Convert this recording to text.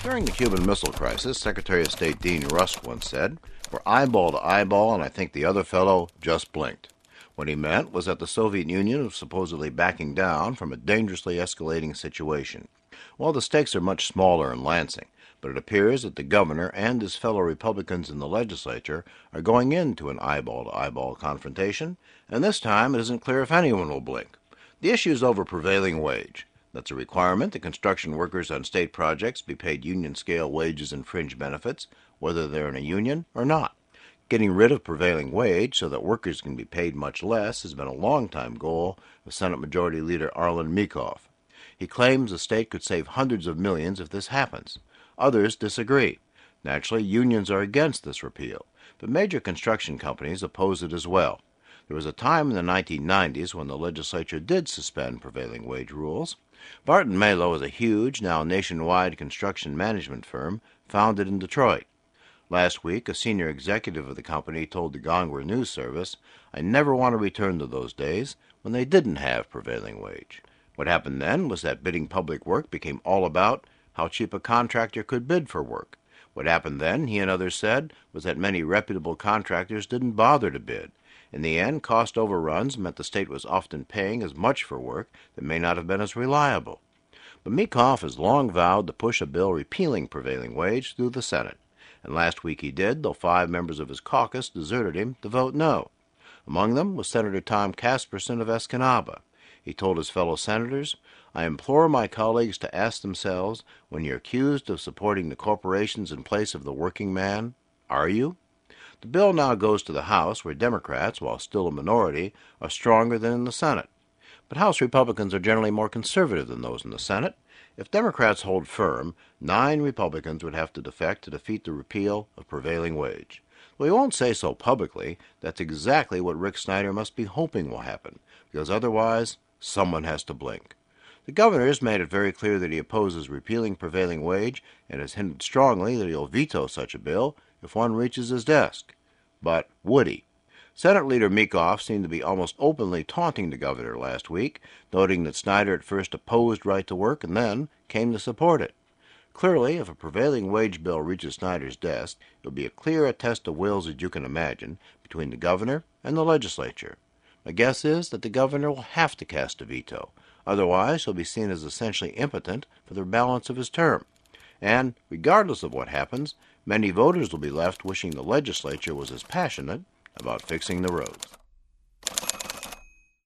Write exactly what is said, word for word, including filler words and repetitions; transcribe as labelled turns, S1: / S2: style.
S1: During the Cuban Missile Crisis, Secretary of State Dean Rusk once said, "We're eyeball to eyeball, and I think the other fellow just blinked." What he meant was that the Soviet Union was supposedly backing down from a dangerously escalating situation. Well, the stakes are much smaller in Lansing, but it appears that the governor and his fellow Republicans in the legislature are going into an eyeball-to-eyeball confrontation, and this time it isn't clear if anyone will blink. The issue is over prevailing wage. That's a requirement that construction workers on state projects be paid union-scale wages and fringe benefits, whether they're in a union or not. Getting rid of prevailing wage so that workers can be paid much less has been a long-time goal of Senate Majority Leader Arlen Meekhof. He claims the state could save hundreds of millions if this happens. Others disagree. Naturally, unions are against this repeal, but major construction companies oppose it as well. There was a time in the nineteen nineties when the legislature did suspend prevailing wage rules. Barton Malow is a huge, now nationwide construction management firm founded in Detroit. Last week, a senior executive of the company told the Gongwer News Service, "I never want to return to those days when they didn't have prevailing wage." What happened then was that bidding public work became all about how cheap a contractor could bid for work. What happened then, he and others said, was that many reputable contractors didn't bother to bid. In the end, cost overruns meant the state was often paying as much for work that may not have been as reliable. But Meekhof has long vowed to push a bill repealing prevailing wage through the Senate, and last week he did, though five members of his caucus deserted him to vote no. Among them was Senator Tom Casperson of Escanaba. He told his fellow senators, "I implore my colleagues to ask themselves, when you're accused of supporting the corporations in place of the working man, are you?" The bill now goes to the House, where Democrats, while still a minority, are stronger than in the Senate. But House Republicans are generally more conservative than those in the Senate. If Democrats hold firm, nine Republicans would have to defect to defeat the repeal of prevailing wage. Though he won't say so publicly, that's exactly what Rick Snyder must be hoping will happen, because otherwise someone has to blink. The governor has made it very clear that he opposes repealing prevailing wage and has hinted strongly that he'll veto such a bill if one reaches his desk. But would he? Senate Leader Meekhof seemed to be almost openly taunting the governor last week, noting that Snyder at first opposed right to work and then came to support it. Clearly, if a prevailing wage bill reaches Snyder's desk, it will be as clear a test of wills as you can imagine between the governor and the legislature. My guess is that the governor will have to cast a veto. Otherwise, he'll be seen as essentially impotent for the balance of his term. And, regardless of what happens, many voters will be left wishing the legislature was as passionate about fixing the roads.